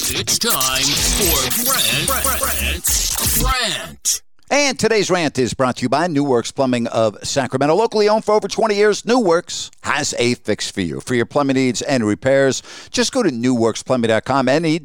It's time for Grant's Rant. And today's rant is brought to you by New Works Plumbing of Sacramento. Locally owned for over 20 years, New Works has a fix for you. For your plumbing needs and repairs, just go to newworksplumbing.com,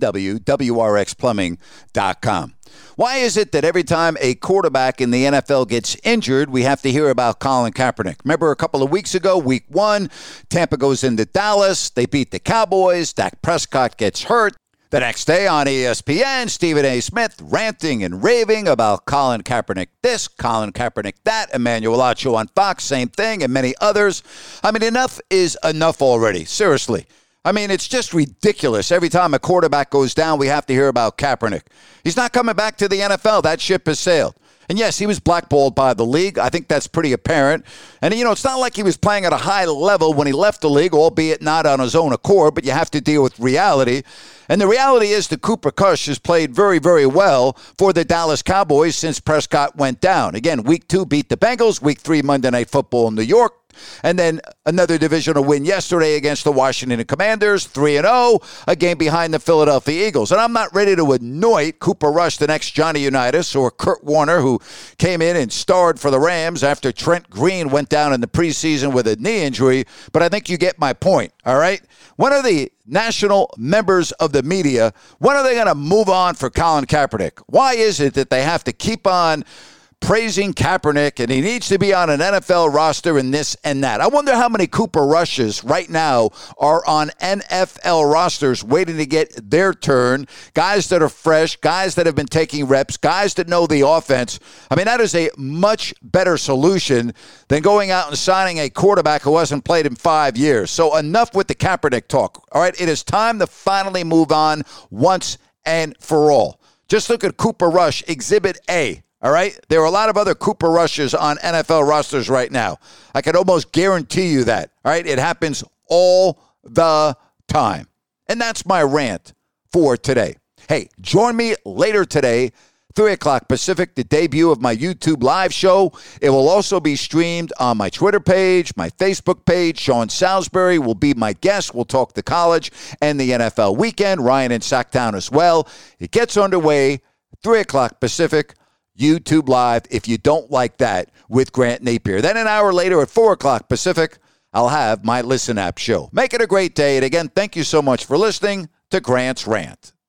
NEWWRXplumbing.com. Why is it that every time a quarterback in the NFL gets injured, we have to hear about Colin Kaepernick? Remember a couple of weeks ago, week 1, Tampa goes into Dallas. They beat the Cowboys. Dak Prescott gets hurt. The next day on ESPN, Stephen A. Smith ranting and raving about Colin Kaepernick this, Colin Kaepernick that, Emmanuel Acho on Fox, same thing, and many others. I mean, enough is enough already, seriously. I mean, it's just ridiculous. Every time a quarterback goes down, we have to hear about Kaepernick. He's not coming back to the NFL. That ship has sailed. And yes, he was blackballed by the league. I think that's pretty apparent. And, you know, it's not like he was playing at a high level when he left the league, albeit not on his own accord, but you have to deal with reality. And the reality is that Cooper Kush has played very, very well for the Dallas Cowboys since Prescott went down. Again, week 2 beat the Bengals, week 3 Monday Night Football in New York. And then another divisional win yesterday against the Washington Commanders, 3-0, a game behind the Philadelphia Eagles. And I'm not ready to anoint Cooper Rush the next Johnny Unitas or Kurt Warner, who came in and starred for the Rams after Trent Green went down in the preseason with a knee injury. But I think you get my point, all right? When are the national members of the media, when are they going to move on for Colin Kaepernick? Why is it that they have to keep on praising Kaepernick, and he needs to be on an NFL roster and this and that? I wonder how many Cooper Rushes right now are on NFL rosters waiting to get their turn. Guys that are fresh, guys that have been taking reps, guys that know the offense. I mean, that is a much better solution than going out and signing a quarterback who hasn't played in 5 years. So enough with the Kaepernick talk. All right, it is time to finally move on once and for all. Just look at Cooper Rush, Exhibit A. All right? There are a lot of other Cooper Rushes on NFL rosters right now. I can almost guarantee you that. All right? It happens all the time. And that's my rant for today. Hey, join me later today, 3 o'clock Pacific, the debut of my YouTube live show. It will also be streamed on my Twitter page, my Facebook page. Sean Salisbury will be my guest. We'll talk the college and the NFL weekend. Ryan in Sacktown as well. It gets underway, 3 o'clock Pacific, YouTube Live, if you don't like that, with Grant Napier. Then an hour later at 4 o'clock Pacific, I'll have my Listen App show. Make it a great day. And again, thank you so much for listening to Grant's Rant.